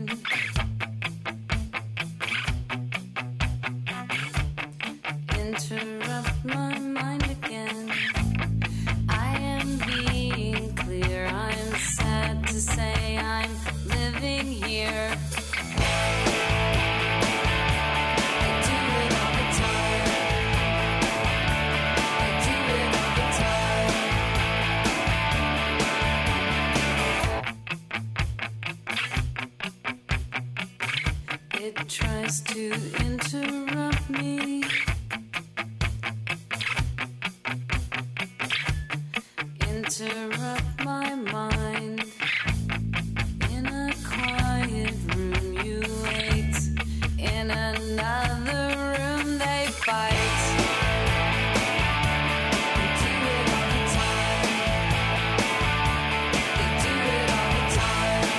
Interrupt my mind again. I am being clear. I'm sad to say I'm living here. I do it all the time. I do it all the time. It tries to interrupt me. Interrupt my mind. In a quiet room you wait. In another room they fight. They do it all the time. They do it all the time.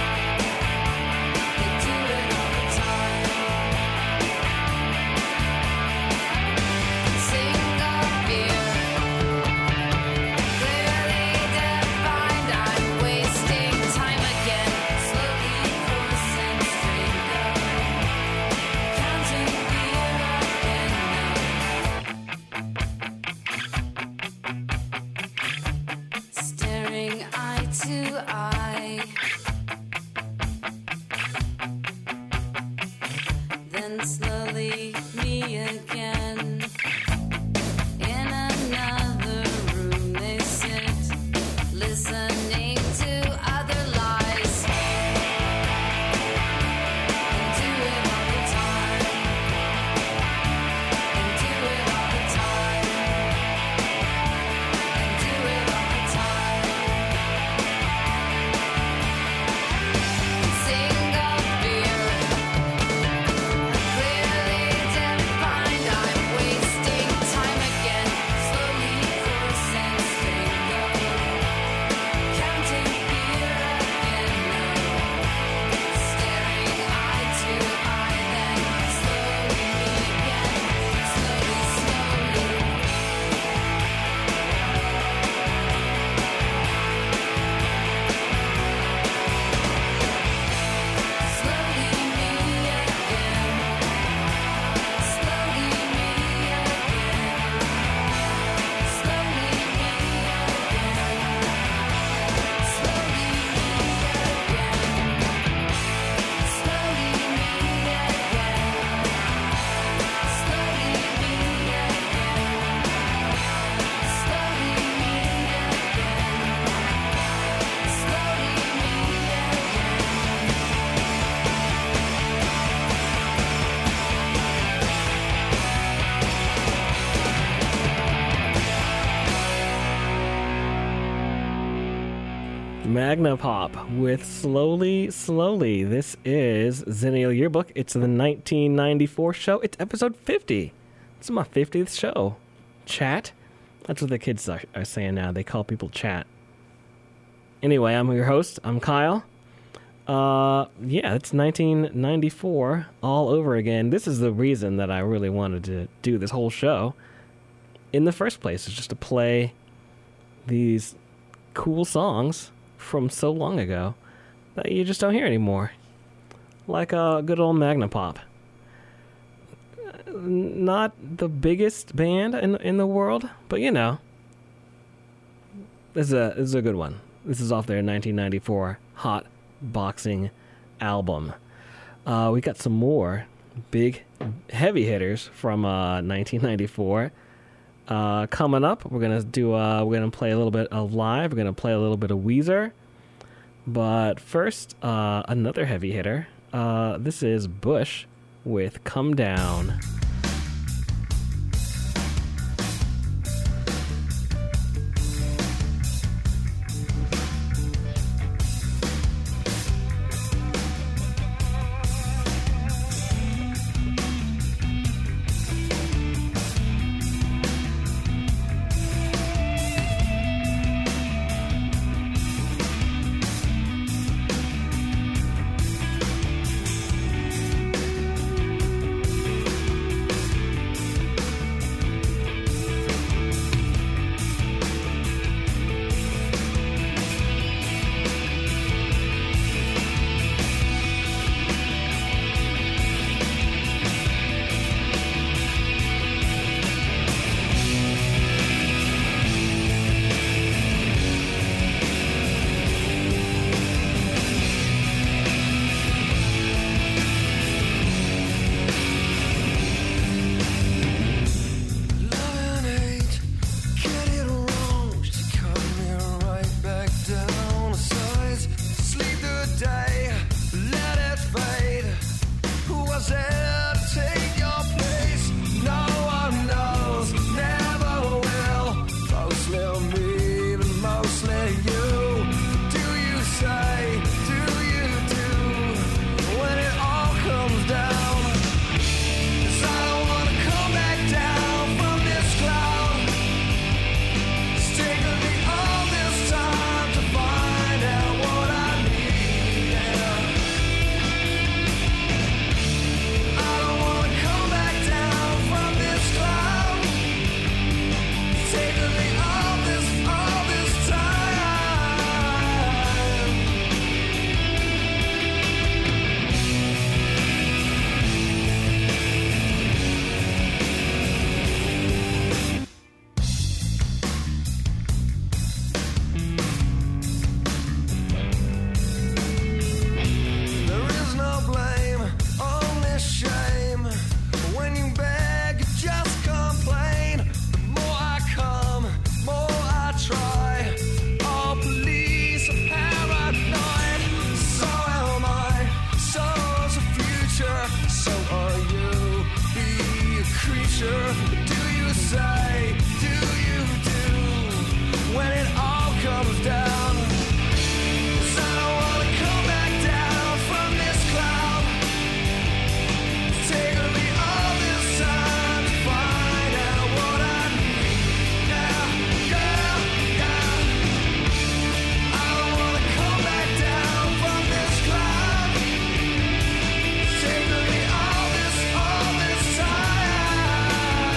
They do it all the time. Sing of fear. Clearly defined, I'm wasting time again. Slowly coursing straight up. Counting fear again now. Staring eye to eye. Then slowly me again. In another room they sit, listening to other lies. And do it all the time. And do it all the time. And do it all the time. Sing of fear. Clearly defined, I'm wasting time again. Slowly coursing straight up. Counting fear again now. Staring eye to eye, then slowly me again. Slowly, slowly. Slowly me again. Slowly me again. Slowly me again. Slowly me again. Slowly me again. Slowly me again. Slowly me again. Slowly Magnapop with Slowly, Slowly. This is Zennial Yearbook. It's the 1994 show. It's episode 50. This is my 50th show. Chat? That's what the kids are saying now. They call people chat. Anyway, I'm your host. I'm Kyle. Yeah, it's 1994 all over again. This is the reason that I really wanted to do this whole show in the first place, is just to play these cool songs from so long ago that you just don't hear anymore. Like a good old Magnapop. Not the biggest band in the world, but you know, this is a good one. This is off their 1994 Hot Boxing album. We got some more big heavy hitters from 1994. Coming up, we're gonna play a little bit of Live. We're gonna play a little bit of Weezer, but first, another heavy hitter. This is Bush with "Come Down." future. Do you say, do you do, when it all comes down? 'Cause I don't wanna come back down from this cloud. It's taken me all this time to find out what I need. Yeah, yeah, yeah. I don't wanna come back down from this cloud. It's taken me all this time.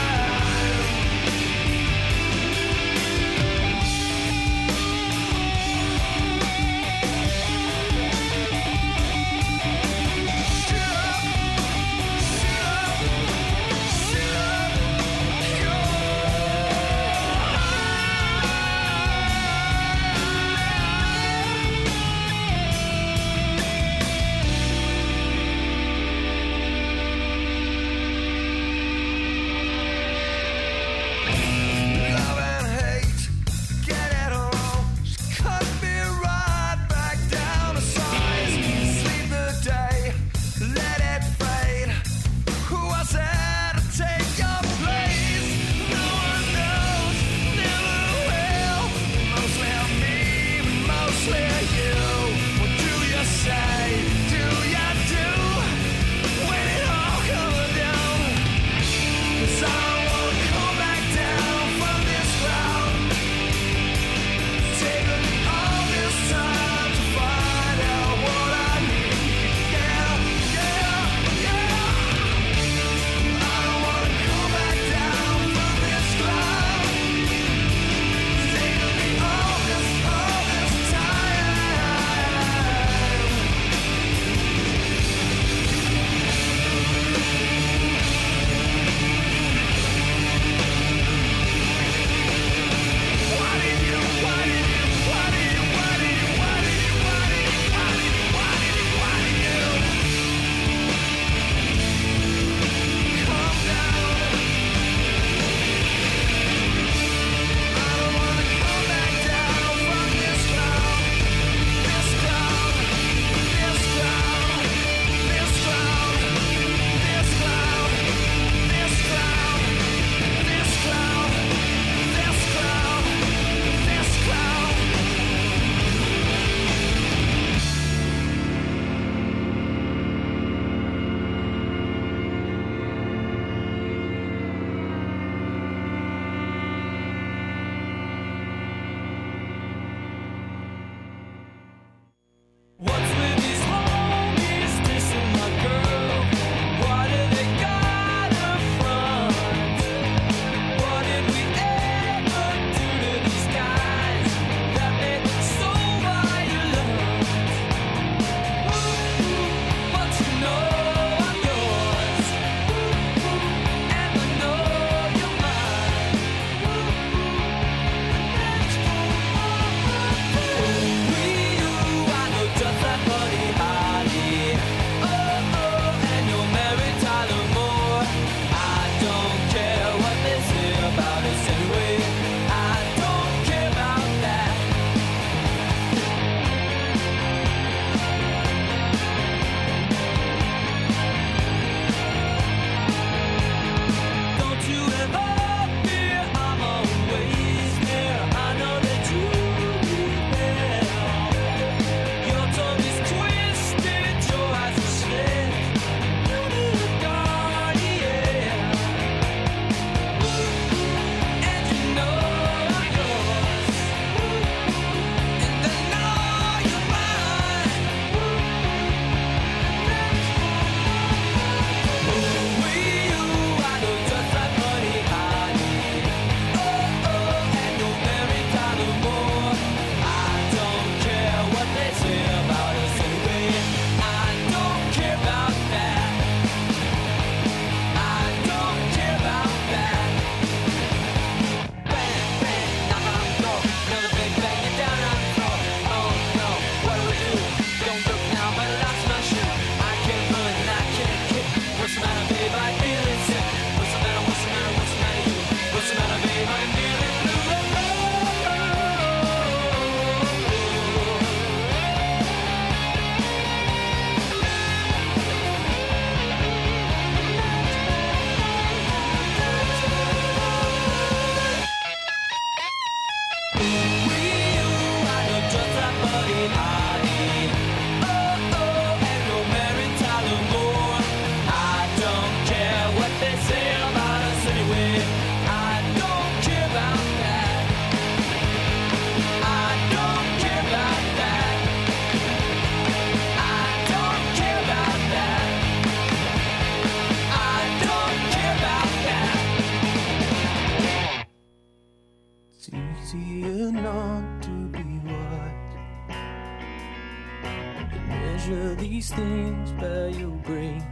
these things by your grace.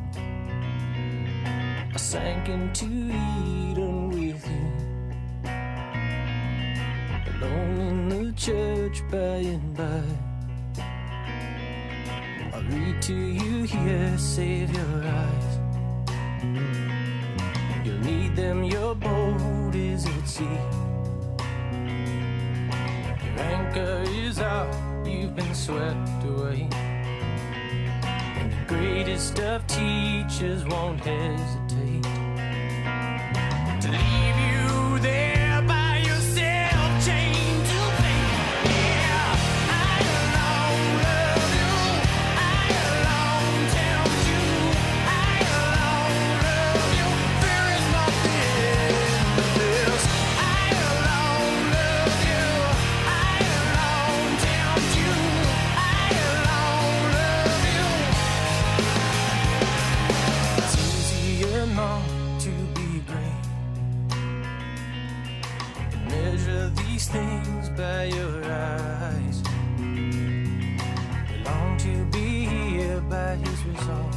I sank into Eden with you, alone in the church by and by. I read to you here, save your eyes. You'll need them, your boat is at sea. Your anchor is out, you've been swept away. And the greatest of teachers won't hesitate to leave you there by yourself, chained to faith. Yeah, I alone love you, I alone tempt you, I alone love you. There is nothing but this. I alone love you, I alone tempt you, I alone love you. It's easier not to be great. Measure these things by your eyes. We long to be here by his resolve,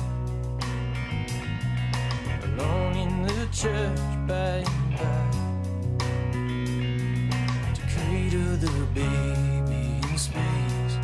alone in the church by and by, to cradle the baby in space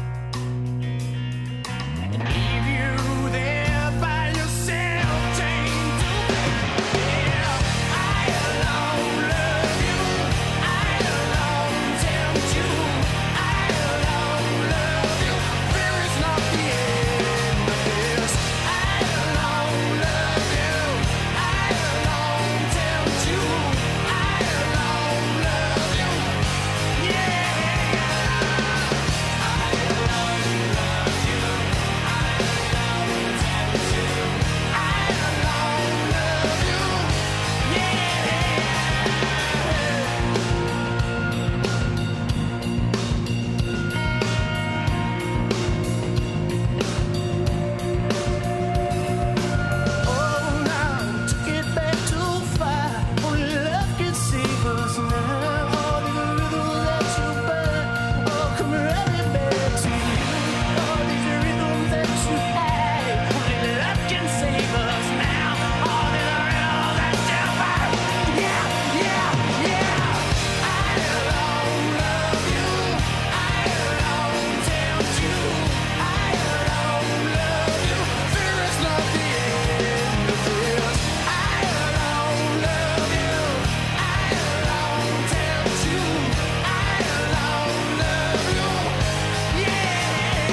and leave you there by yourself, chained to faith. Yeah, I alone love you, I alone tempt you, I alone love you. There is not the end of this. I alone love you, I alone tempt you, I alone love you. Yeah, I alone love you, I alone tempt you, I alone love you. Yeah. Oh, now took it back too far. Only love can save us now. All these rhythms that you burn, oh, come running back to you. All these rhythms that you had, only love can save us now. All these rhythms that you burn, yeah, yeah, yeah. I alone love you, I alone tempt you, I alone love you. There is not the end of this. I alone love you, I alone tempt you, I alone love you. Yeah.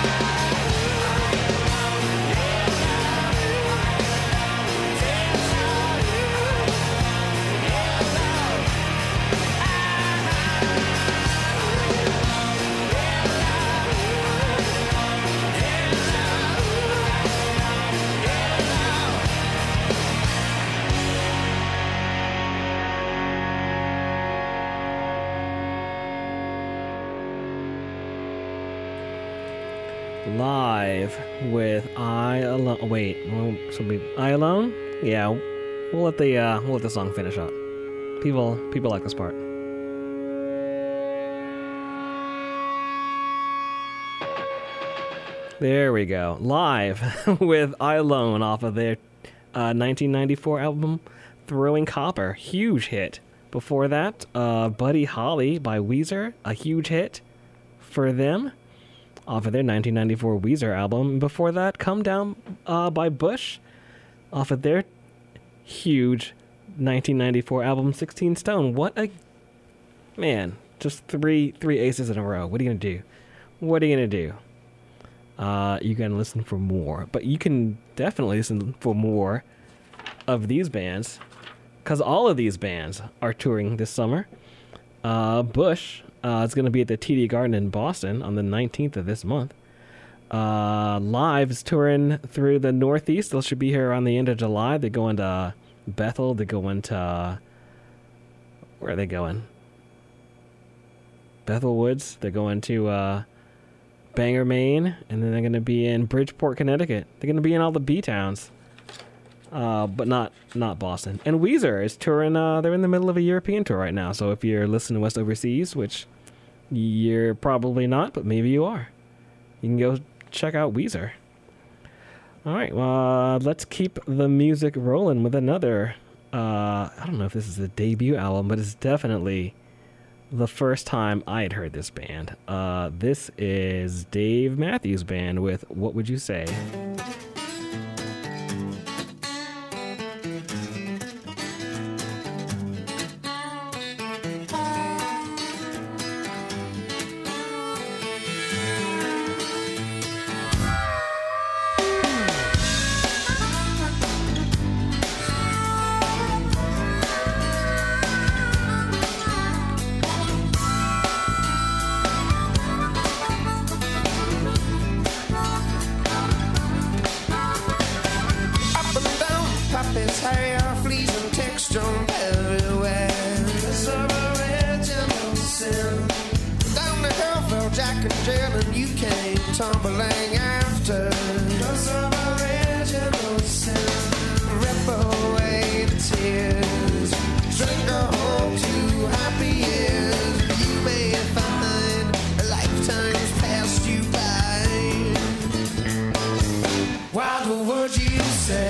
Live with I Alone. Wait, I Alone? Yeah, we'll let the song finish up. People like this part. There we go. Live with I Alone off of their 1994 album Throwing Copper. Huge hit. Before that, Buddy Holly by Weezer. A huge hit for them off of their 1994 Weezer album. Before that, Come Down by Bush off of their huge 1994 album 16 Stone. What a... Man, just three aces in a row. What are you going to do? What are you going to do? You can listen for more. But you can definitely listen for more of these bands, because all of these bands are touring this summer. Bush is going to be at the TD Garden in Boston on the 19th of this month. Live is touring through the Northeast. They should be here around the end of July. They're going to Bethel. They're going to... Where are they going? Bethel Woods. They're going to Bangor, Maine. And then they're going to be in Bridgeport, Connecticut. They're going to be in all the B-towns. But not Boston. And Weezer is touring. They're in the middle of a European tour right now. So if you're listening to us overseas, which you're probably not, but maybe you are, you can go check out Weezer All right, well, let's keep the music rolling with another. I don't know if this is a debut album, but it's definitely the first time I had heard this band. This is Dave Matthews Band with What Would You Say? His hair, fleas and texture everywhere. It's of original sin. Down the hill fell Jack and Jill, and you came tumbling after. It's of original sin. Rip away the tears. Drink her home to happy years. You may find lifetimes passed you by. What would you say?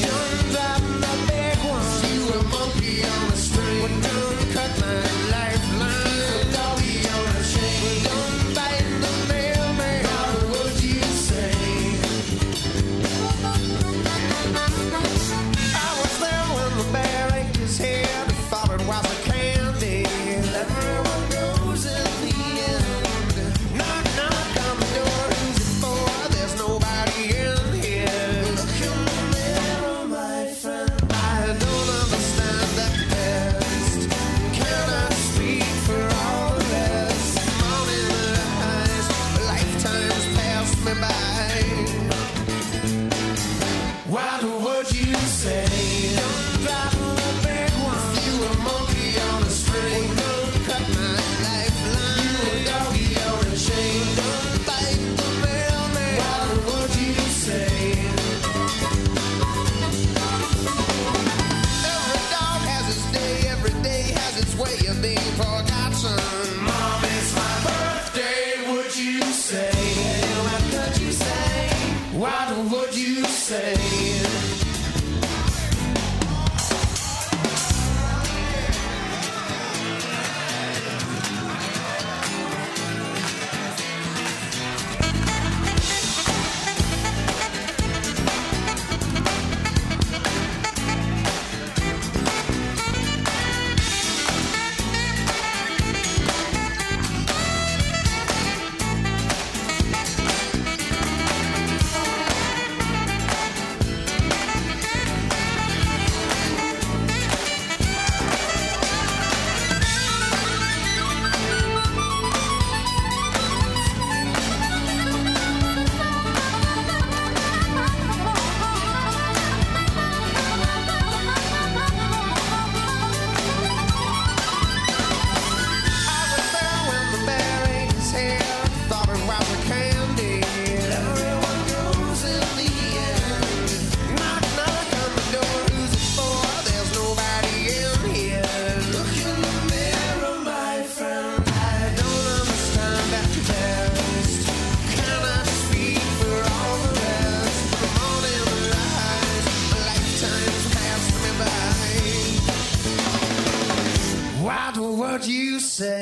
What you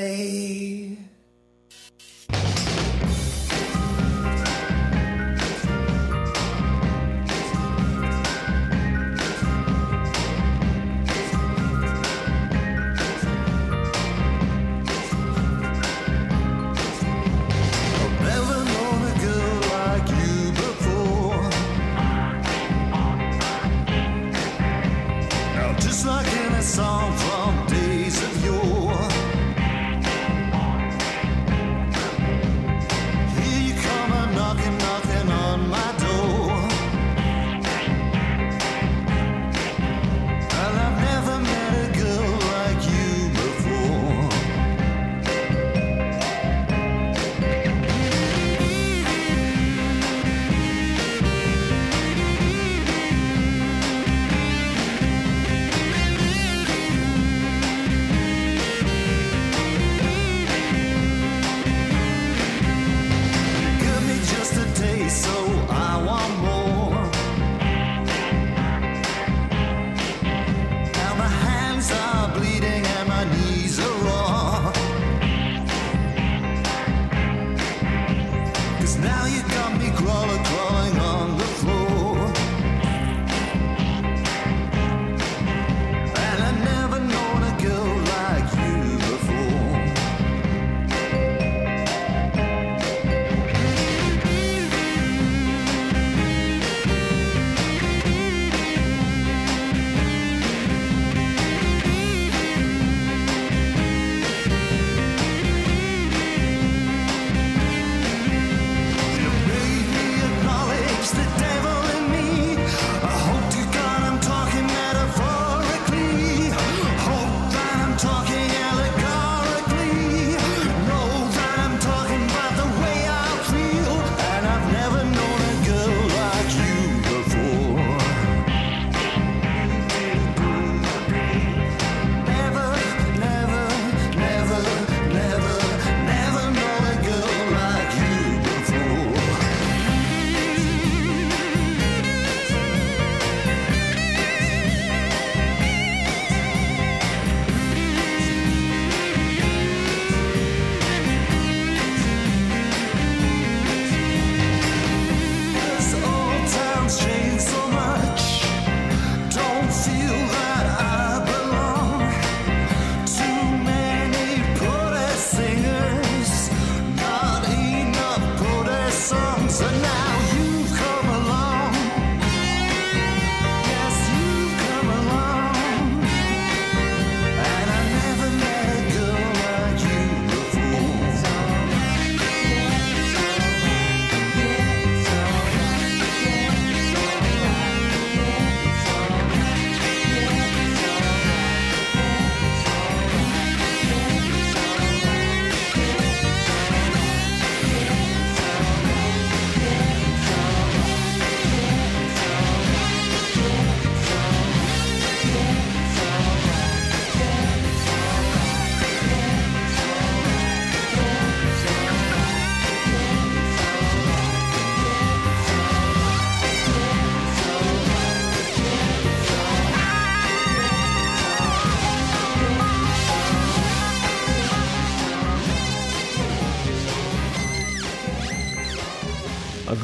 say? Like in a song from days of yore,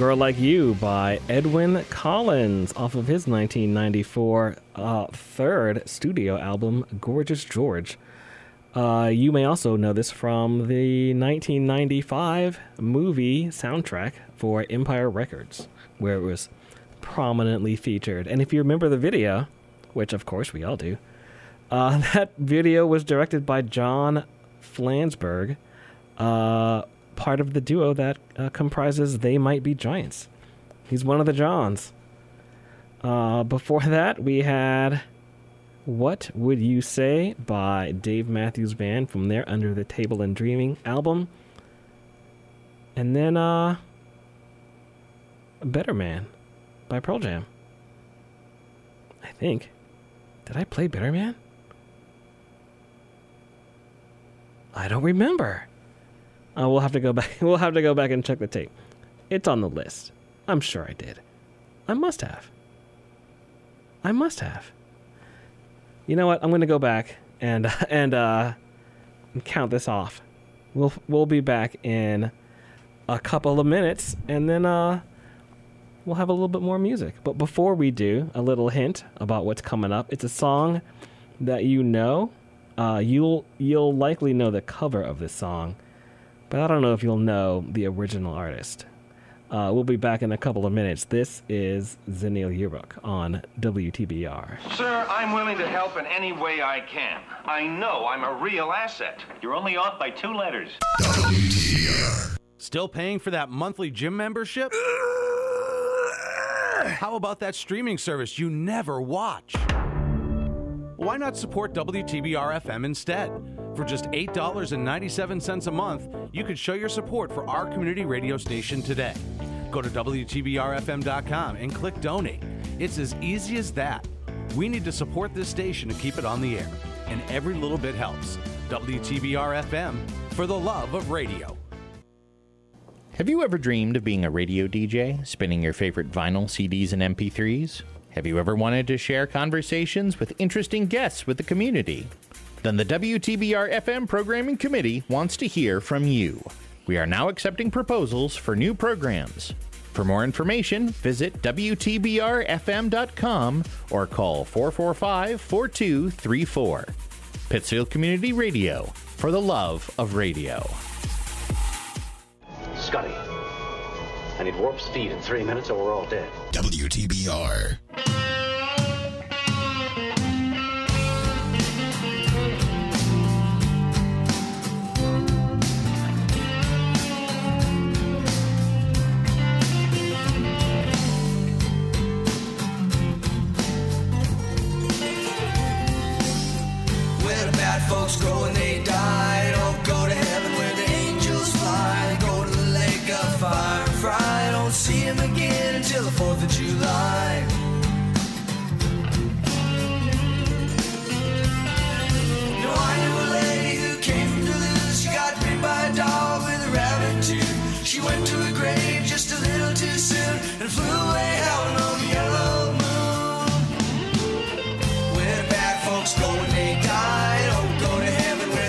Girl Like You by Edwyn Collins off of his 1994 third studio album, Gorgeous George. You may also know this from the 1995 movie soundtrack for Empire Records, where it was prominently featured. And if you remember the video, which of course we all do, that video was directed by John Flansburgh, part of the duo that comprises They Might Be Giants. He's one of the Johns. Before that, we had What Would You Say by Dave Matthews Band from their Under the Table and Dreaming album. And then Better Man by Pearl Jam. I think. Did I play Better Man? I don't remember. We'll have to go back. We'll have to go back and check the tape. It's on the list. I'm sure I did. I must have. You know what? I'm going to go back and count this off. We'll be back in a couple of minutes, and then we'll have a little bit more music. But before we do, a little hint about what's coming up. It's a song that you know. You'll likely know the cover of this song, but I don't know if you'll know the original artist. We'll be back in a couple of minutes. This is Zennial Yearbook on WTBR. Sir, I'm willing to help in any way I can. I know I'm a real asset. You're only off by 2 letters. WTBR. Still paying for that monthly gym membership? How about that streaming service you never watch? Why not support WTBR FM instead? For just $8.97 a month, you could show your support for our community radio station today. Go to WTBRFM.com and click Donate. It's as easy as that. We need to support this station to keep it on the air, and every little bit helps. WTBR FM, for the love of radio. Have you ever dreamed of being a radio DJ, spinning your favorite vinyl, CDs, and MP3s? Have you ever wanted to share conversations with interesting guests with the community? Then the WTBR FM Programming Committee wants to hear from you. We are now accepting proposals for new programs. For more information, visit WTBRFM.com or call 445-4234. Pittsfield Community Radio, for the love of radio. Scotty, I need warp speed in 3 minutes or we're all dead. WTBR. Where the bad folks go when they die, don't go to heaven where the angels fly. Go to the lake of fire and fry. Don't see him again until the 4th of July. No, I knew a lady who came from Duluth. She got bit by a dog with a rabbit tooth. She went to her grave just a little too soon and flew away howling on the yellow moon. Where the bad folks go when they die, don't go to heaven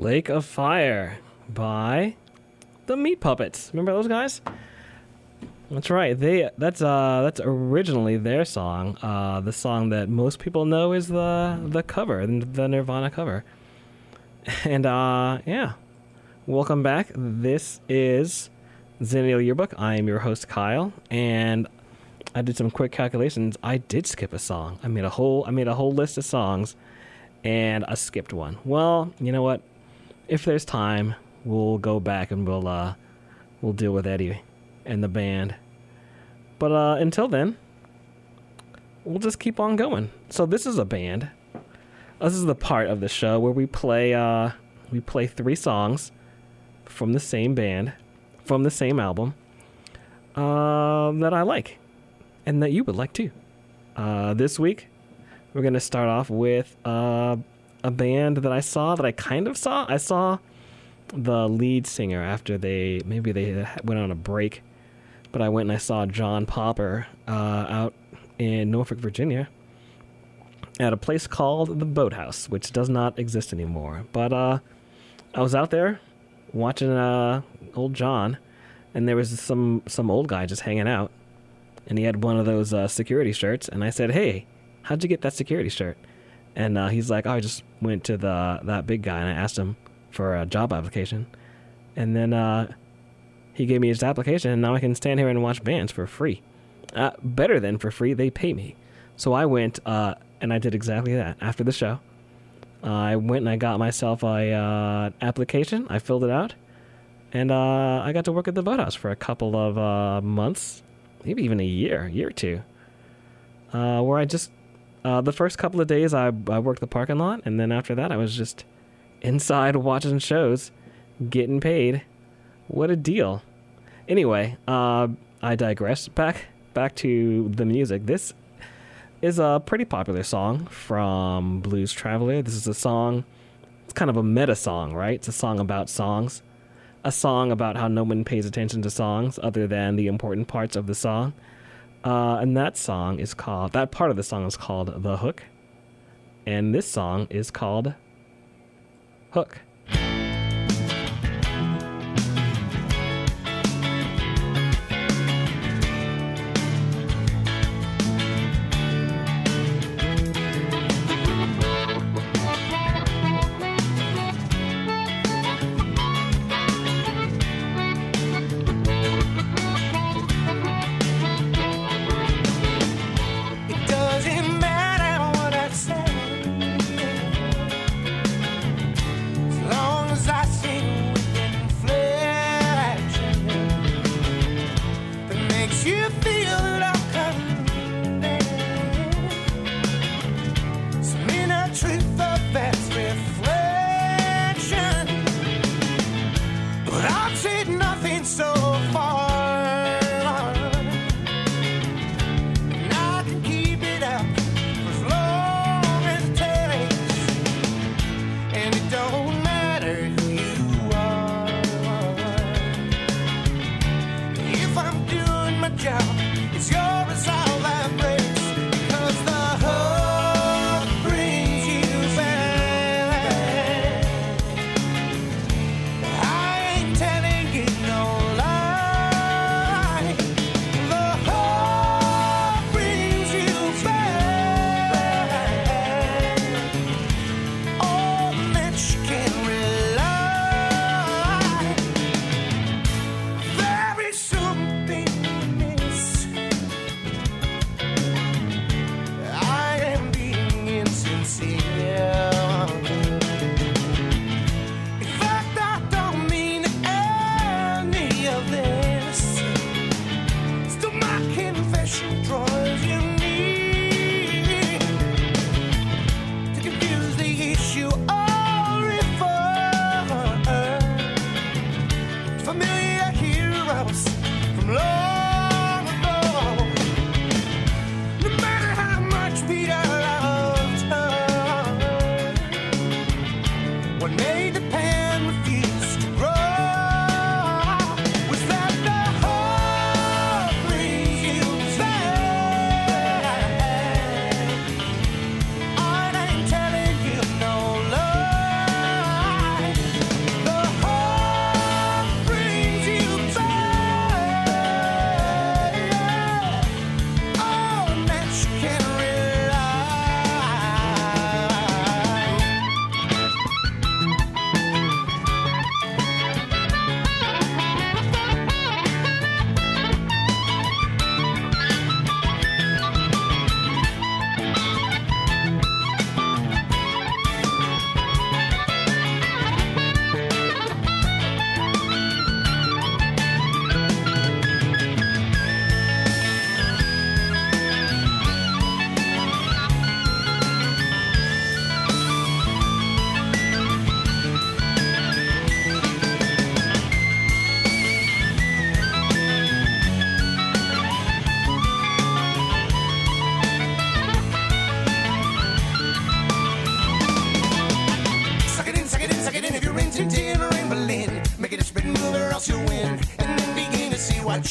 Lake of Fire by the Meat Puppets. Remember those guys? That's right. That's originally their song. The song that most people know is the cover, the Nirvana cover. And yeah, welcome back. This is Zennial Yearbook. I am your host Kyle, and I did some quick calculations. I did skip a song. I made a whole list of songs, and I skipped one. Well, you know what? If there's time, we'll go back and we'll deal with Eddie and the band. But until then, we'll just keep on going. So this is a band. This is the part of the show where we play 3 songs from the same band, from the same album, that I like, and that you would like too. This week, we're going to start off with a band that I saw the lead singer after they went on a break, but I went and I saw John Popper out in Norfolk, Virginia, at a place called the Boathouse, which does not exist anymore. But I was out there watching old John, and there was some old guy just hanging out, and he had one of those security shirts, and I said, "Hey, how'd you get that security shirt?" And he's like, "Oh, I just went to that big guy, and I asked him for a job application, and then he gave me his application, and now I can stand here and watch bands for free. Better than for free, they pay me." So I went and I did exactly that. After the show, I went and I got myself a application. I filled it out, and I got to work at the Boathouse for a couple of months, maybe even a year or two, where I just the first couple of days I worked the parking lot, and then after that I was just inside watching shows, getting paid. What a deal. Anyway, I digress. Back to the music. This is a pretty popular song from Blues Traveler. This is a song, it's kind of a meta song, right? It's a song about songs. A song about how no one pays attention to songs other than the important parts of the song. And that part of the song is called The Hook. And this song is called Hook. It doesn't matter what I say.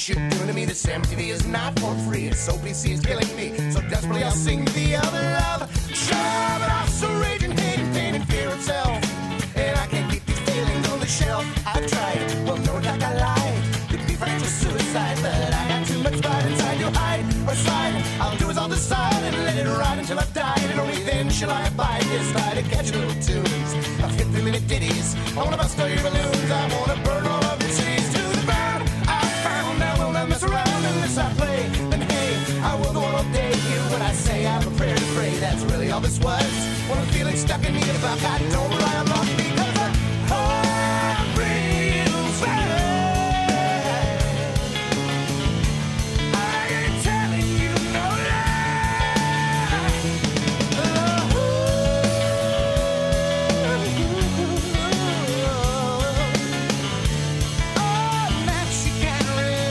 wish you're doing to me. This MTV is not for free. It's so PC is killing me. So desperately I'll sing the other love. Sure, but I'm so raging, hating, pain, and fear itself. And I can't keep these feelings on the shelf. I've tried, well, no doubt I lied. Could be financial suicide, but I got too much pride inside to hide or slide. I'll do is I'll decide and let it ride until I've died. And only then shall I abide. Yes, try to catch little tunes. I've hit 3-minute ditties. I wanna bust all your balloons. I wanna burn all of your cities to the ground. I found I will not mess around unless I play. Then hey, I will go on all day. Hear what I say, I have a prayer to pray. That's really all this was. When I'm feeling stuck in the about I don't rely on luck because I'm real I ain't telling you no lie. Oh, now she can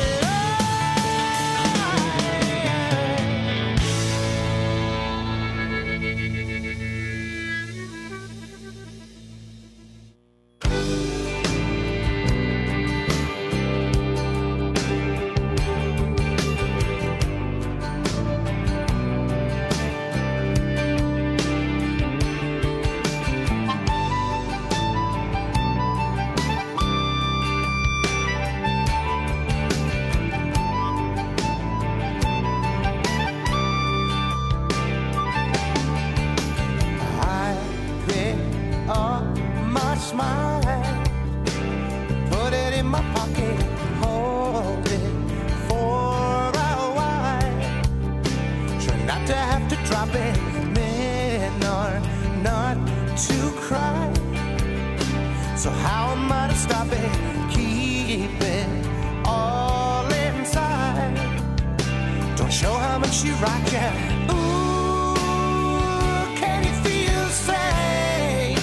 smile, put it in my pocket, hold it for a while. Try not to have to drop it, men are not to cry. So how am I to stop it? Keep it all inside. Don't show how much you rock ya. Ooh, can you feel safe?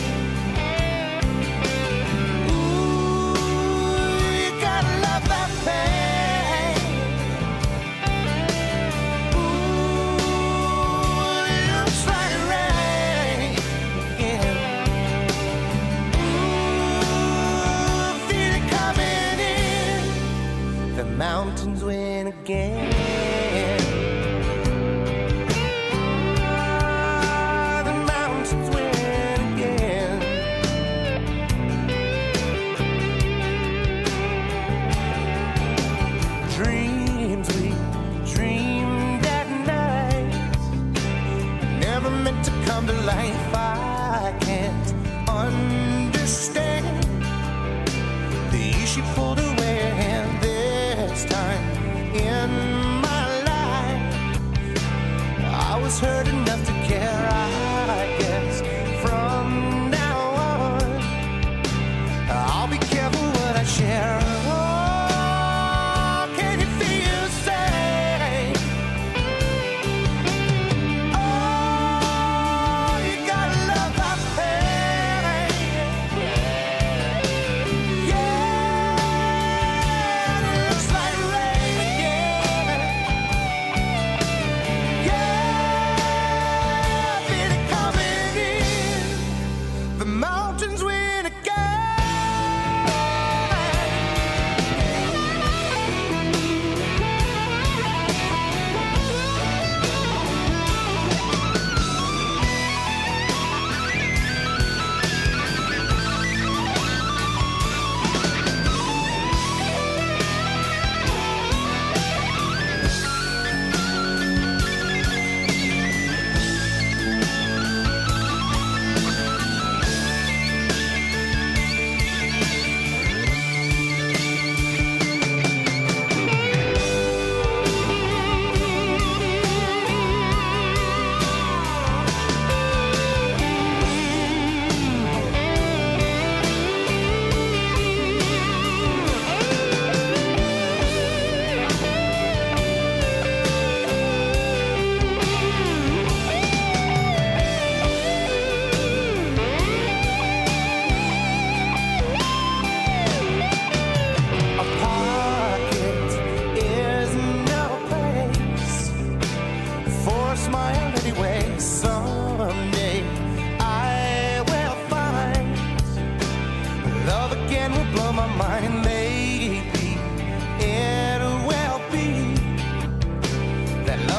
Mountains win again.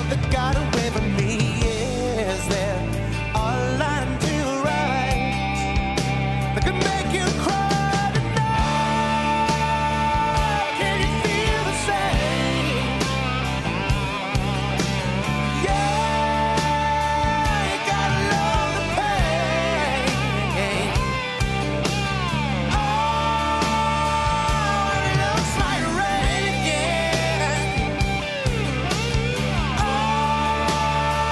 love that got away from me. Is there a line to write that could make you cry tonight? Can you feel the same? Yeah, you gotta love the pain. Oh, it looks like rain again. Oh,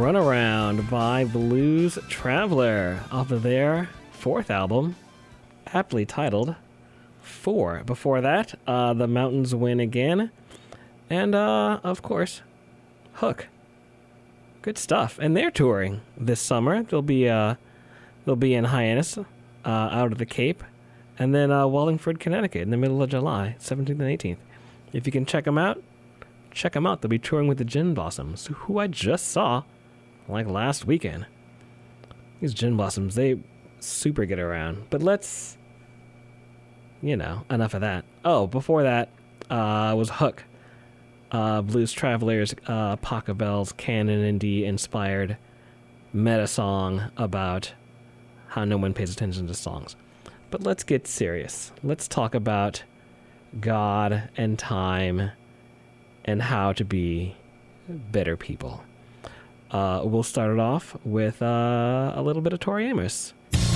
Runaround by Blues Traveler off of their fourth album, aptly titled 4. Before that, The Mountains Win Again, and of course, Hook. Good stuff. And they're touring this summer. They'll be in Hyannis, out of the Cape, and then Wallingford, Connecticut in the middle of July, 17th and 18th. If you can check them out, check them out. They'll be touring with the Gin Blossoms, who I just saw like last weekend. These Gin Blossoms, they super get around. But let's, enough of that. Oh, before that was Hook. Blues Travelers, Pachelbel's Canon and D inspired meta song about how no one pays attention to songs. But let's get serious. Let's talk about God and time and how to be better people. We'll start it off with a little bit of Tori Amos.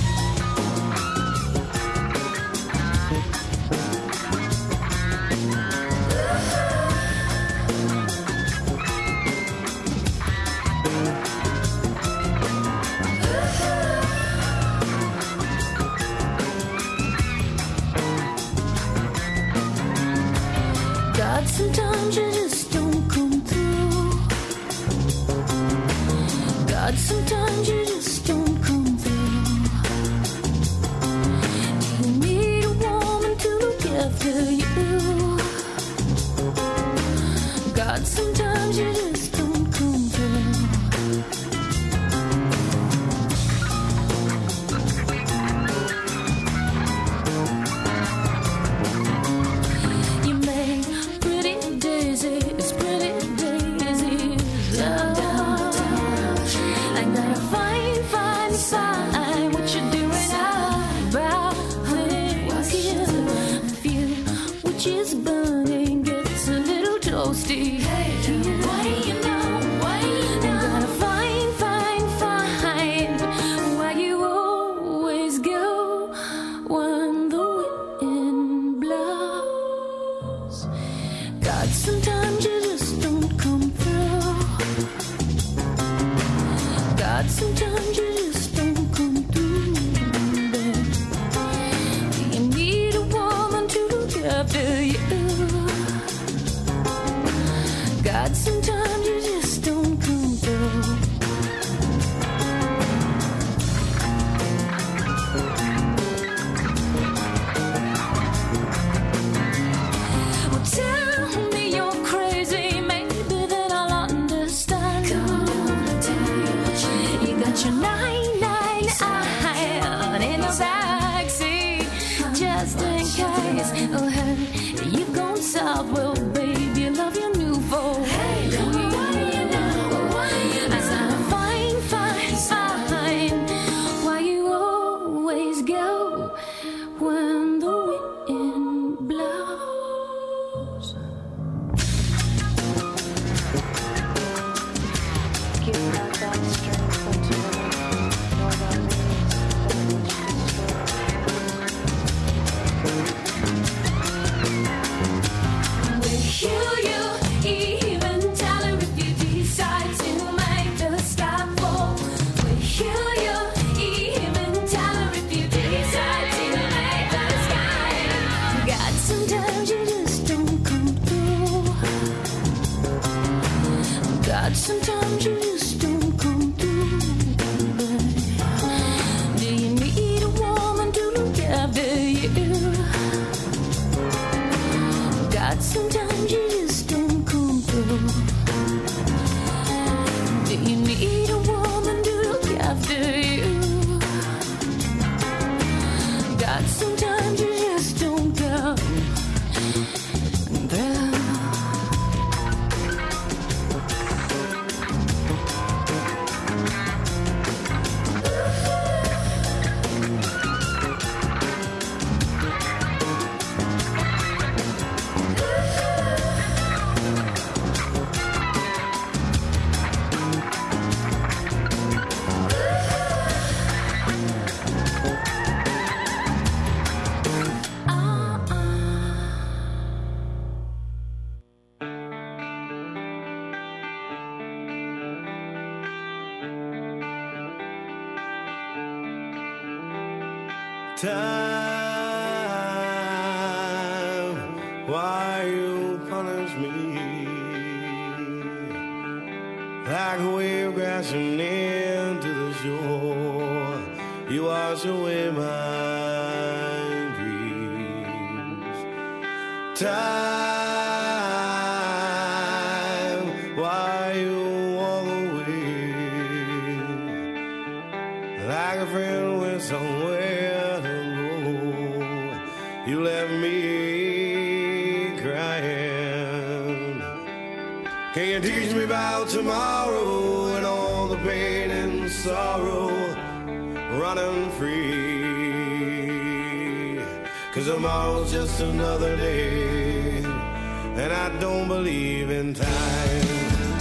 God, sometimes you just don't come through. God, sometimes you just don't come through. You need a woman to look after you. God, sometimes you just don't come through. You make pretty daisies, pretty daisies. I gotta find what you're doing about things here. Feel which is burning, gets a little toasty. What do you know? What do you know? Gotta find where you always go when the wind blows. God, sometimes you just don't come through. God, sometimes you just don't come through. Do you need a woman to look after you? God, sometimes you just don't come through. Well, tell me you're crazy, maybe then I'll understand. You got your 999 in the backseat, just in case. Oh, hey, you've gone south, well, baby, I love your new phone. Hey, what do you know? I said, find why you always go when the wind blows. Give not thy strength unto them, nor thy means We'll heal you, even tell her if you decide to make the sky fall. We'll heal you, even tell her if you decide to make the sky. God, sometimes you just don't come through. God, sometimes you just don't come through. Do you need a woman to look after you? God, sometimes you just don't come through. Do you need a woman to look after you? God, sometimes you just don't come through. Time, why you punish me? Like a wave crashing into the shore, you wash away my dreams. Time, why you walk away? Like a friend with somewhere to go, you left me crying. Can you teach me about tomorrow and all the pain and sorrow running free? 'Cause tomorrow's just another day, and I don't believe in time.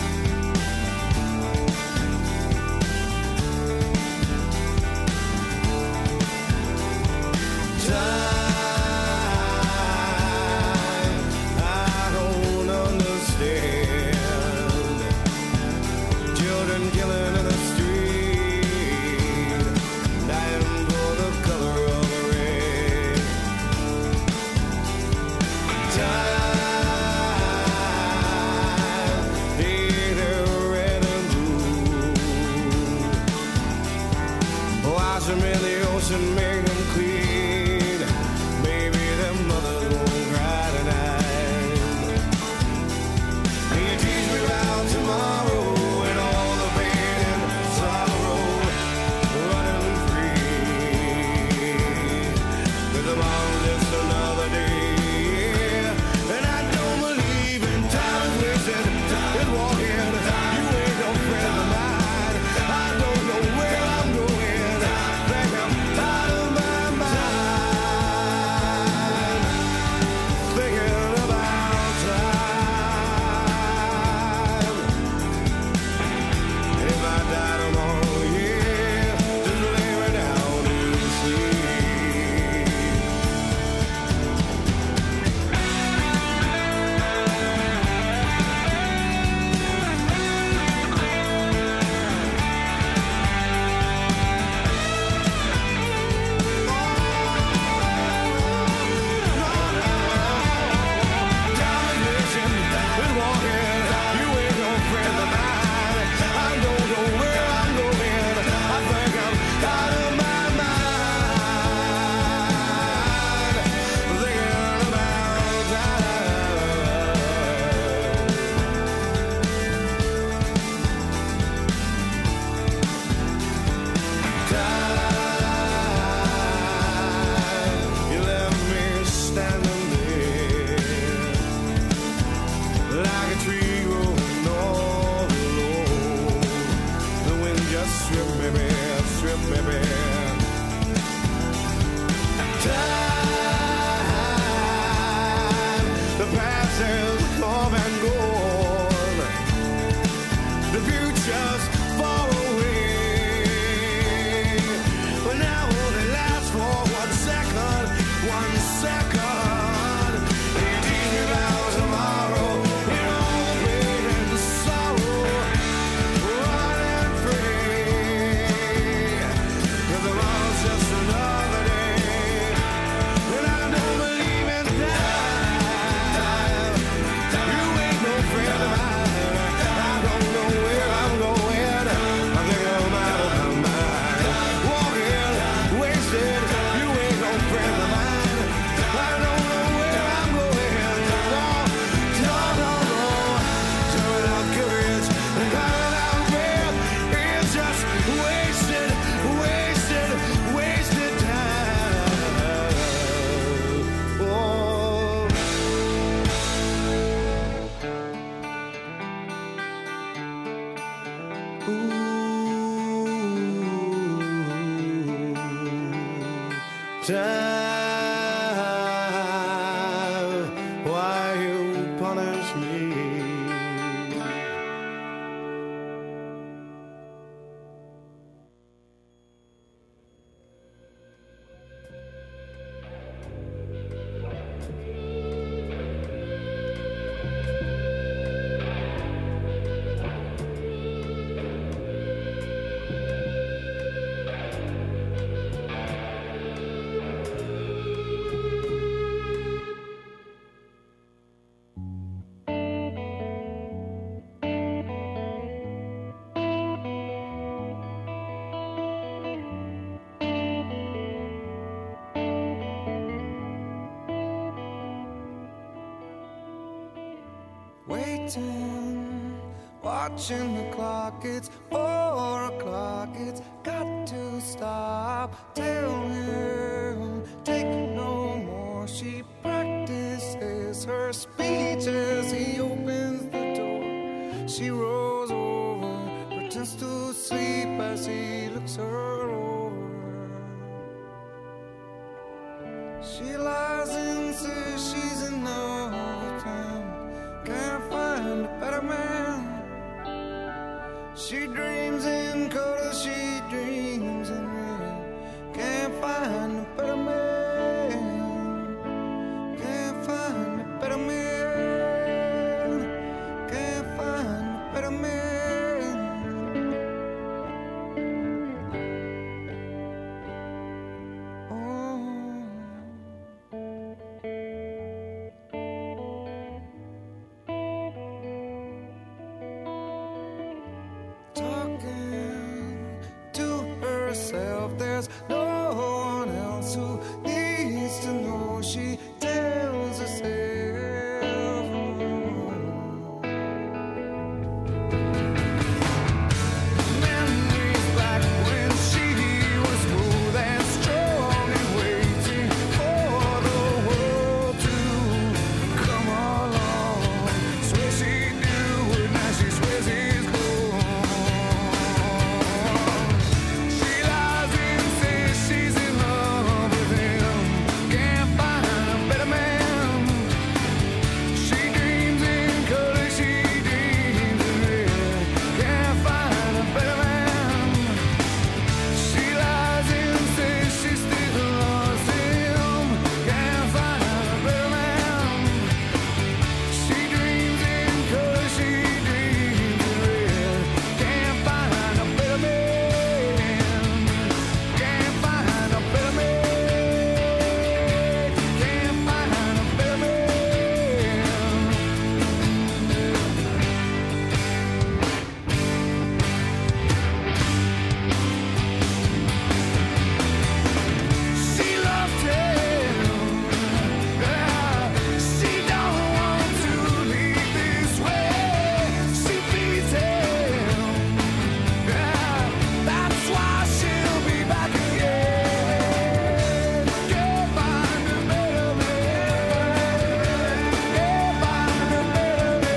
And make them clean. Maybe their mothers won't cry tonight. Can you teach me about tomorrow and all the pain and sorrow running free? 'Cause tomorrow's just another day, and I don't believe in time wasted. Just walking, you ain't no friend of mine. I don't know where I'm going. Time, why you punish me? waiting, watching the clock. It's 4 o'clock. It's got to stop. Tell him, take no more. She practices her speech as he opens the door. She rolls over, pretends to sleep as he looks her over. She lies and says she's in love with him. Can't find a better man. She dreams in color, she dreams in red. Can't find a better man. Can't find a better man. Can't find a better man. Talking to herself, there's no one else who needs to know. She tells herself. Memories back when she was smooth and strong and waiting for the world to come along. Swear she'd do it, now she swears he's gone. She lies and says she's in love with him. Can't find a better man. She dreams in color, she dreams in red. Can't find a better man. She lies and says she still loves him. Can't find a better man. She dreams in color, she dreams in red. Can't find a better man. Can't find a better man. Can't find a better man. She loved him. She don't want to leave this way. She feeds him. That's why she'll be back again. Can't find a better man. Can't find a better man.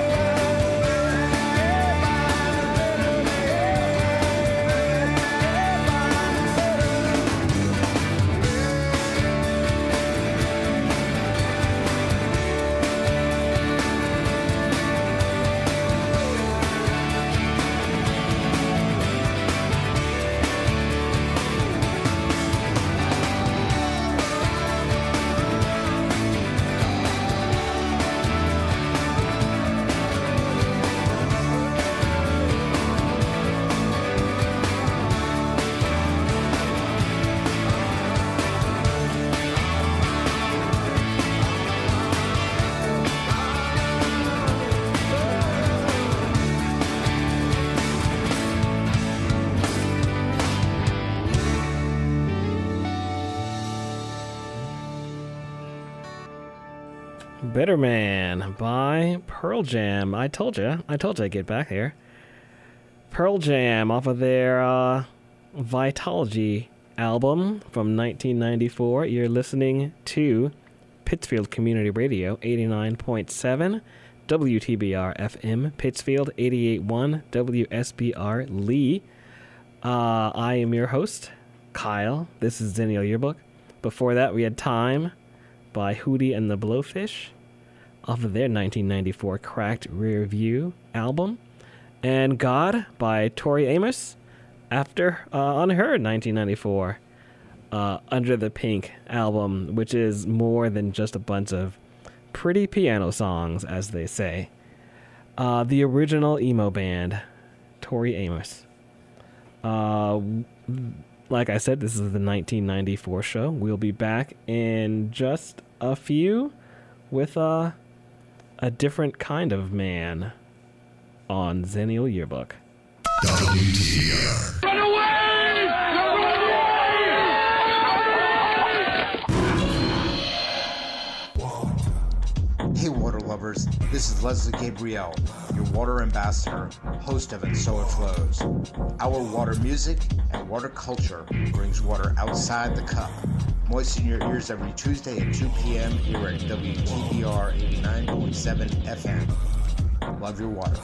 Better Man by Pearl Jam. I told you I'd get back here. Pearl Jam off of their Vitology album from 1994. You're listening to Pittsfield Community Radio 89.7 WTBR FM, Pittsfield 88.1 WSBR Lee. I am your host, Kyle. This is Zennial Yearbook. Before that, we had Time by Hootie and the Blowfish off of their 1994 Cracked Rear View album, and God by Tori Amos after on her 1994 Under the Pink album, which is more than just a bunch of pretty piano songs, as they say. The original emo band, Tori Amos. Like I said, this is the 1994 show. We'll be back in just a few with a different kind of man on Zennial Yearbook. WTBR. Run away! Hey, water lovers. lovers. This is Leslie Gabriel, your water ambassador, host of And So It Flows. Our water music and water culture brings water outside the cup. Moisten your ears every Tuesday at 2 p.m. here at WTBR 89.7 FM. Love your water.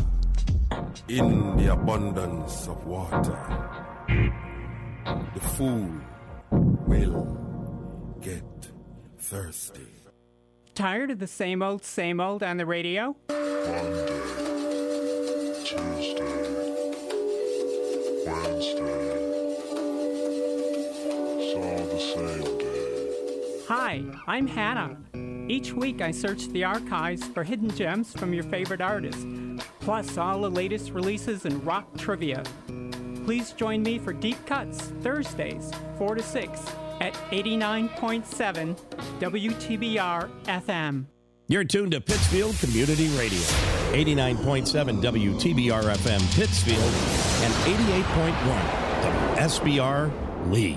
In the abundance of water, the fool will get thirsty. Tired of the same old on the radio? Monday, Tuesday, Wednesday. It's all the same day. Hi, I'm Hannah. Each week I search the archives for hidden gems from your favorite artists, plus all the latest releases in rock trivia. Please join me for Deep Cuts, Thursdays, 4 to 6, at 89.7 WTBR FM. You're tuned to Pittsfield Community Radio, 89.7 WTBR FM Pittsfield, and 88.1 WSBR Lee.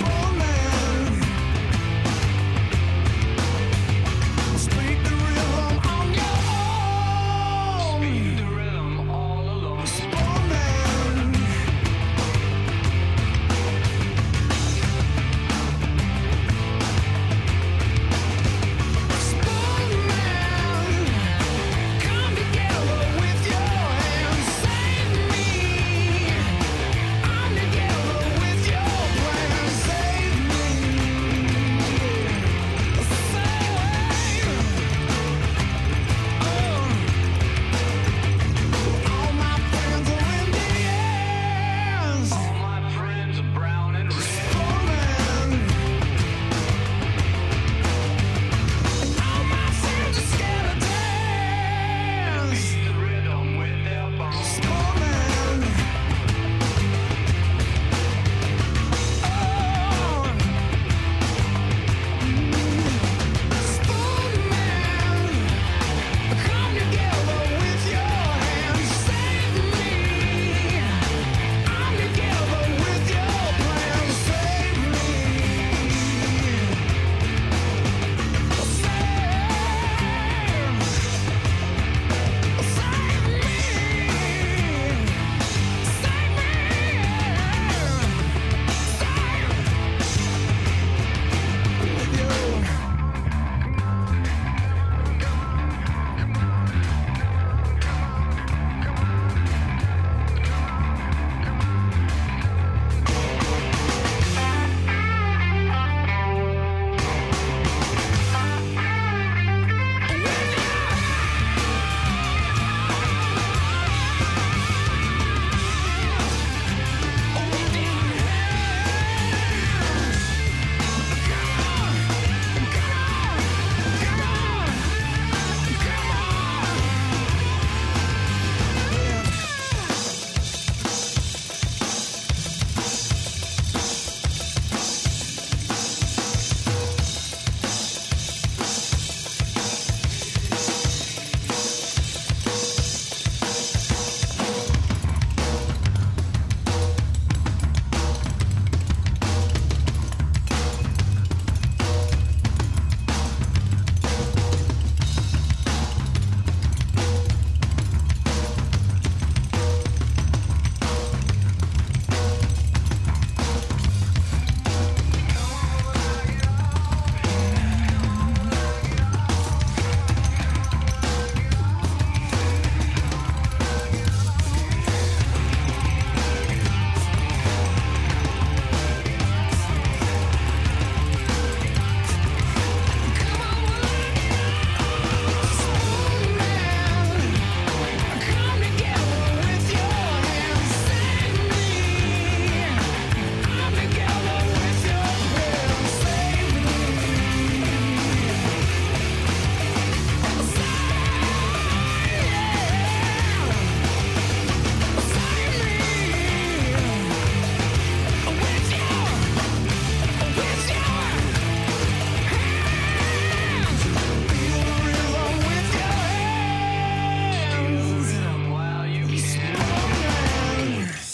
Speak the rhythm.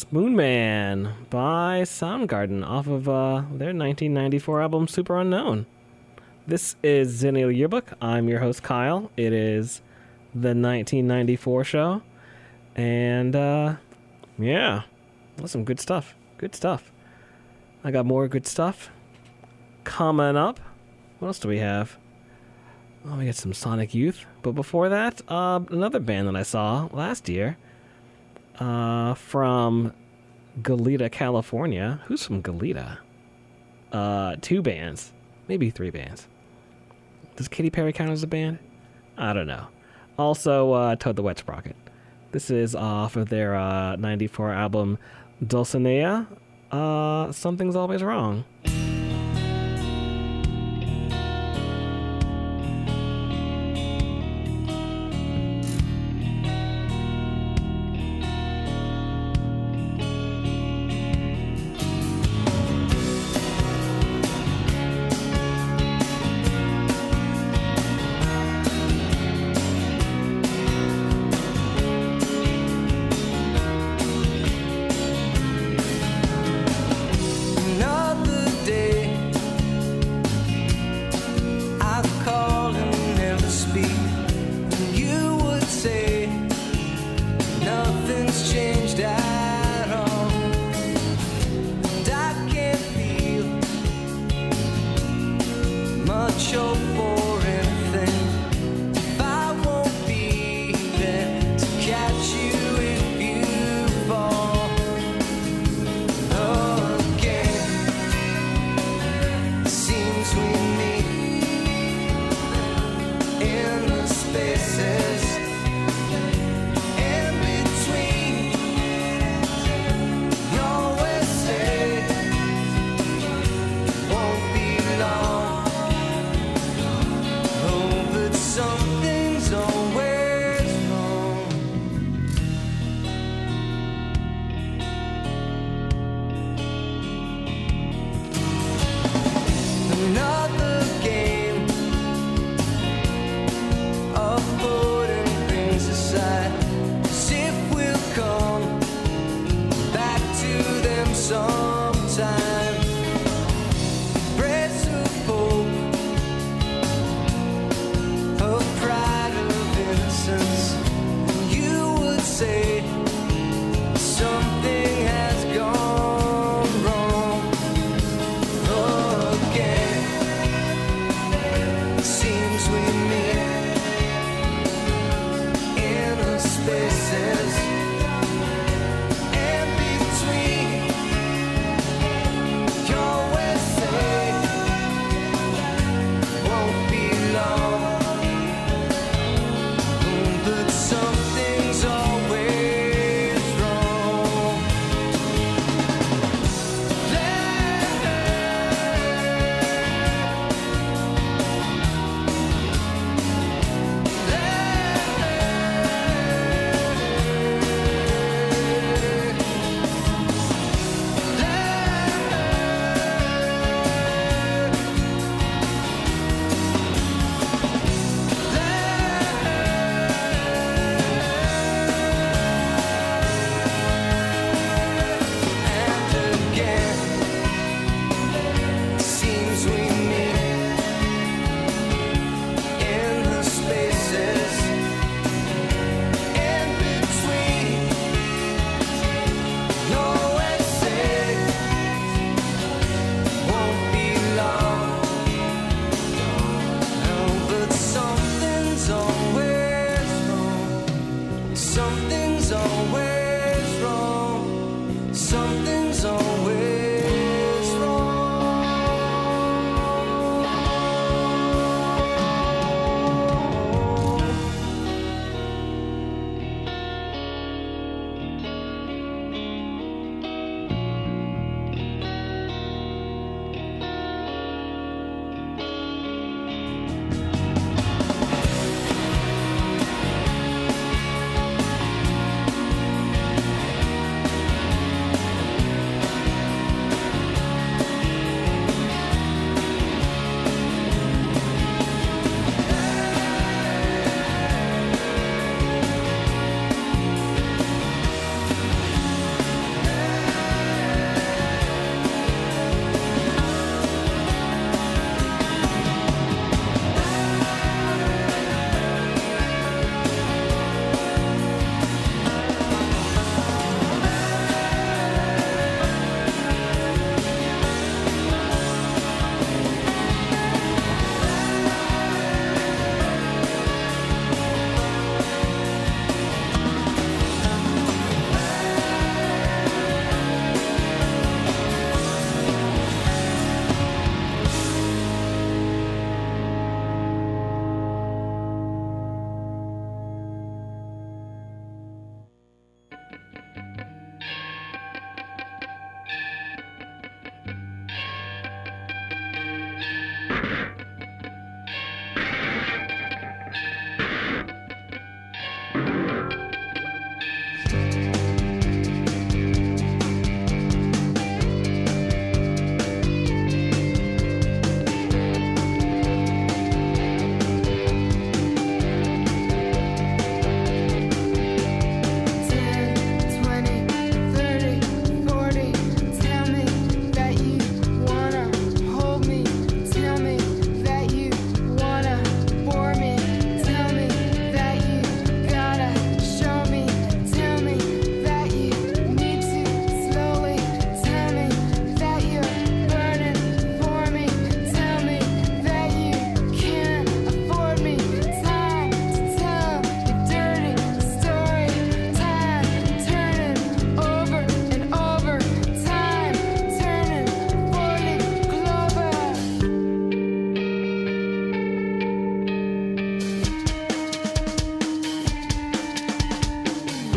Moon Man by Soundgarden off of their 1994 album Super Unknown. This is Zennial Yearbook. I'm your host, Kyle. It is the 1994 show. And, yeah, that's some good stuff. Good stuff. I got more good stuff coming up. What else do we have? Oh, we got some Sonic Youth. But before that, another band that I saw last year from Goleta, California. Who's from Goleta? 2 bands. Maybe 3 bands. Does Katy Perry count as a band? I don't know. Also, Toad the Wet Sprocket. This is off of their 94 album Dulcinea. Something's Always Wrong.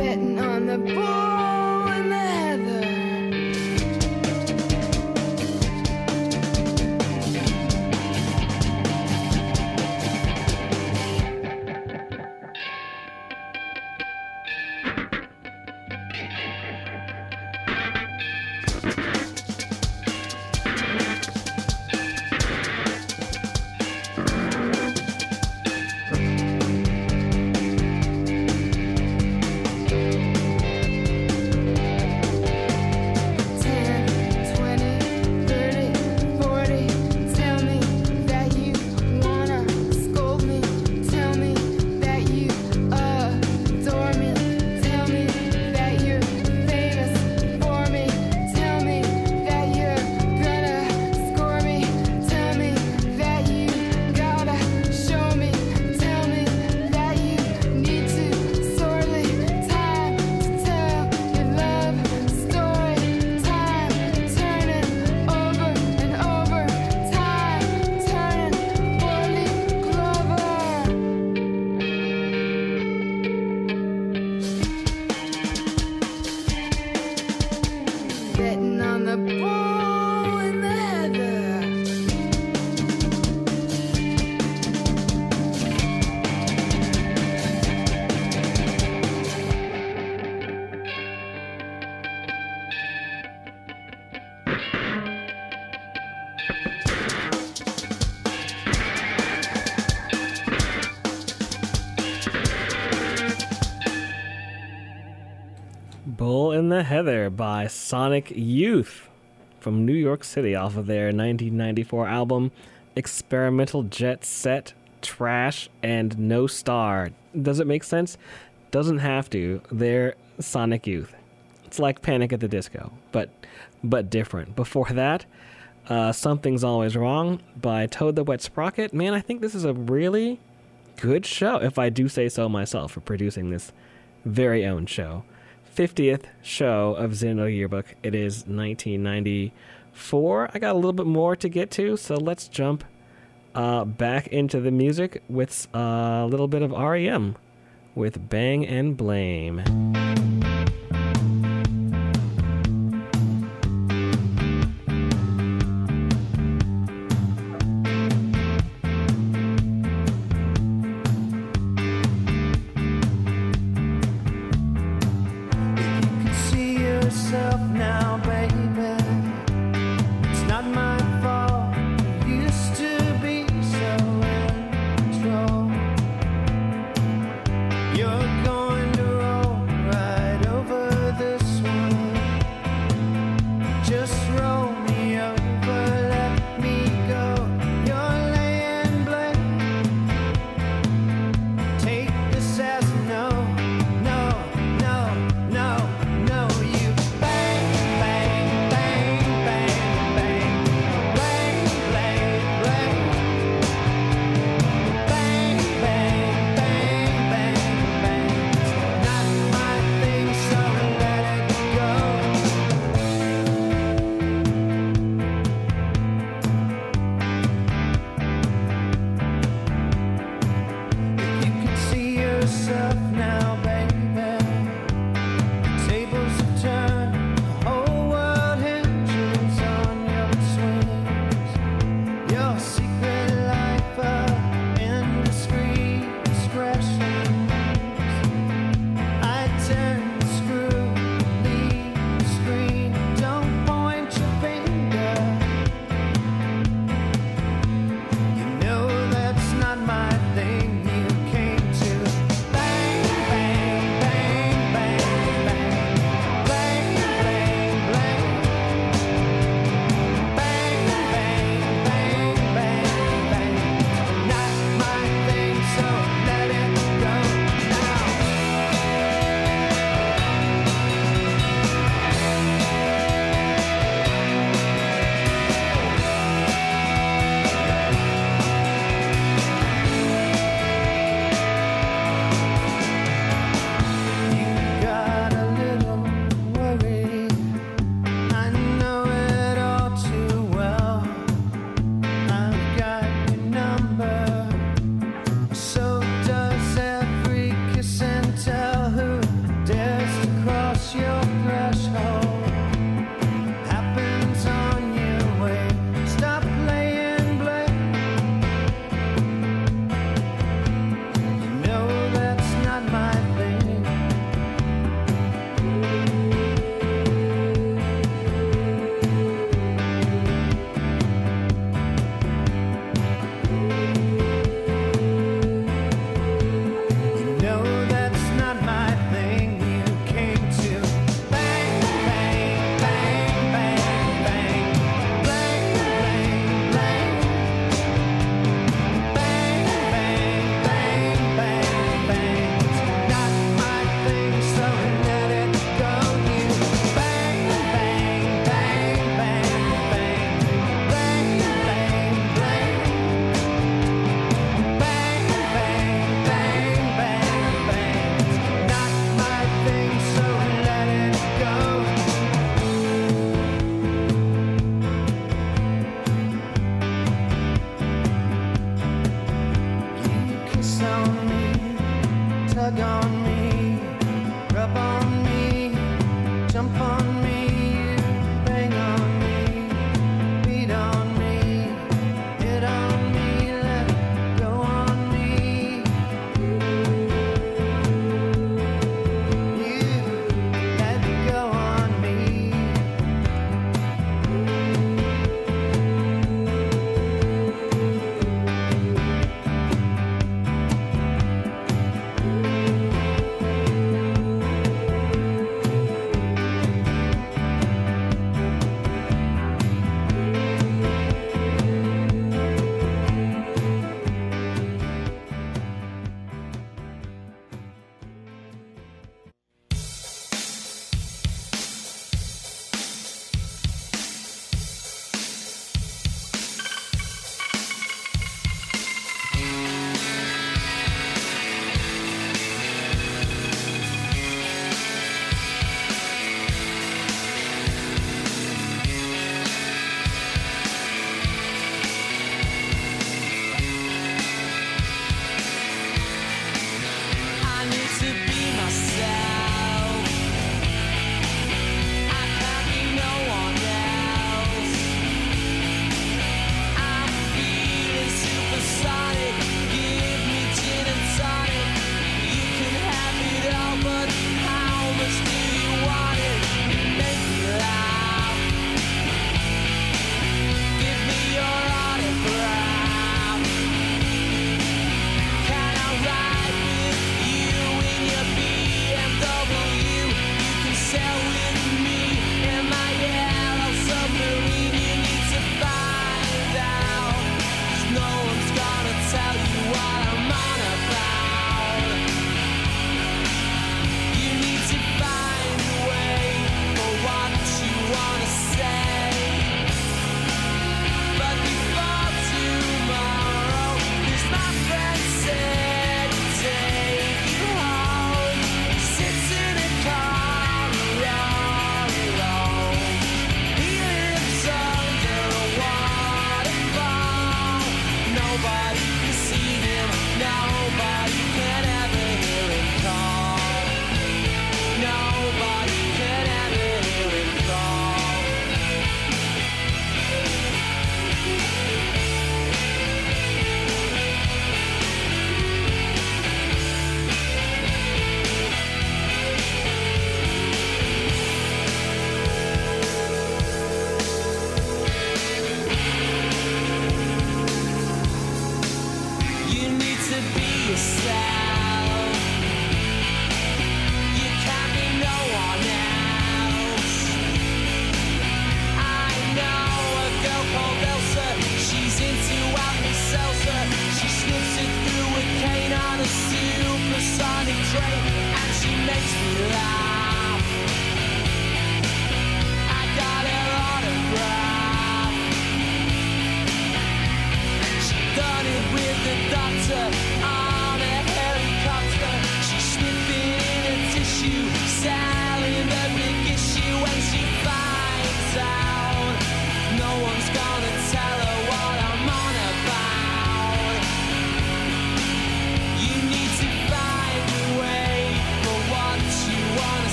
Betting on the bull and the heather. Betting on the bull and the heather. Bull in the Heather by Sonic Youth from New York City off of their 1994 album Experimental Jet Set, Trash, and No Star. Does it make sense? Doesn't have to. They're Sonic Youth. It's like Panic at the Disco, but different. Before that, Something's Always Wrong by Toad the Wet Sprocket. Man, I think this is a really good show, if I do say so myself, for producing this very own show. 50th show of Zinno Yearbook. It is 1994. I got a little bit more to get to, so let's jump back into the music with a little bit of REM with Bang and Blame. Now, baby, it's not my fault. You used to be so in control. You're going to roll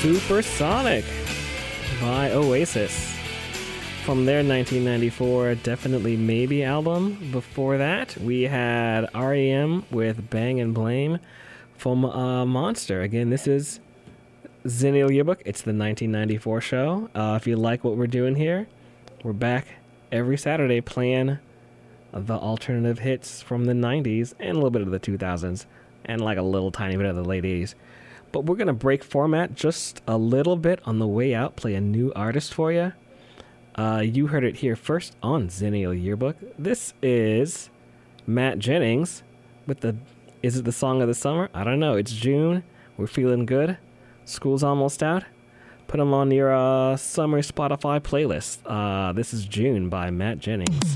Supersonic by Oasis from their 1994 Definitely Maybe album. Before that, we had R.E.M. with Bang and Blame from Monster. Again, this is Zennial Yearbook. It's the 1994 show. If you like what we're doing here, we're back every Saturday playing the alternative hits from the 90s and a little bit of the 2000s and like a little tiny bit of the late 80s. But we're going to break format just a little bit on the way out, play a new artist for you. You heard it here first on Zennial Yearbook. This is Matt Jennings with the, is it the song of the summer? I don't know. It's June. We're feeling good. School's almost out. Put them on your summer Spotify playlist. This is June by Matt Jennings.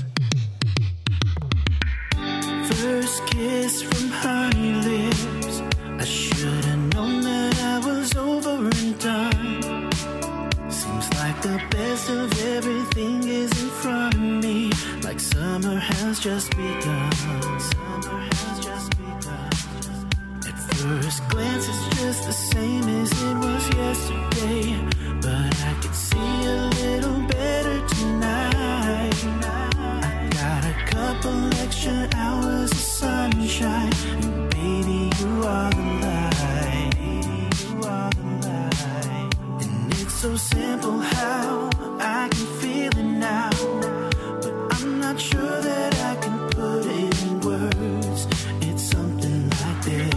First kiss from honey lips. I should have known that I was over and done. Seems like the best of everything is in front of me. Like summer has just begun. Summer has just begun. At first glance it's just the same as it was yesterday. But I could see a little better tonight. I got a couple extra hours of sunshine. And baby, you are the light. Baby, you are the light. And it's so simple how I can feel it now. But I'm not sure that I can put it in words. It's something like this.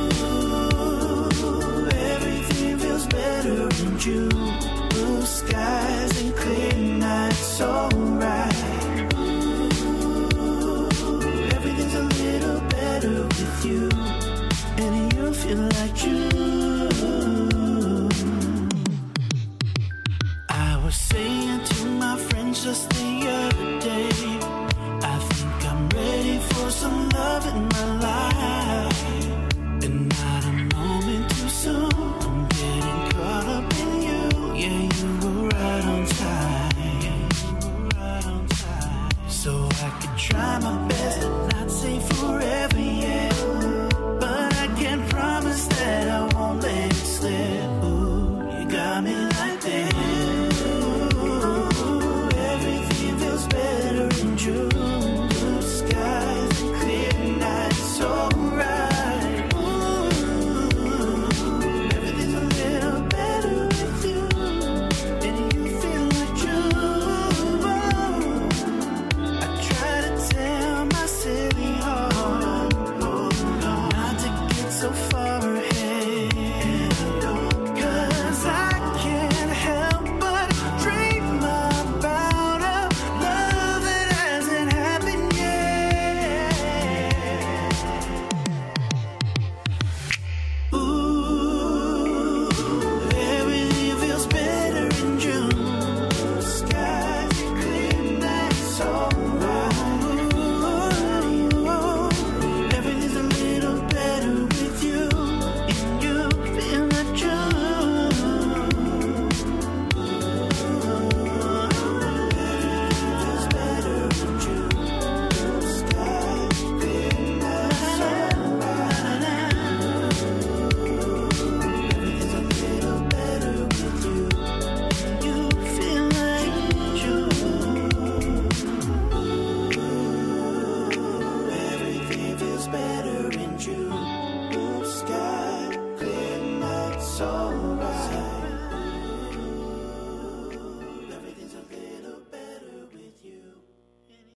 Ooh, everything feels better in June. Blue skies and clear nights, alright. Everything's a little better with you, and you feel like June. I was saying to my friends just the other day, I think I'm ready for some love in my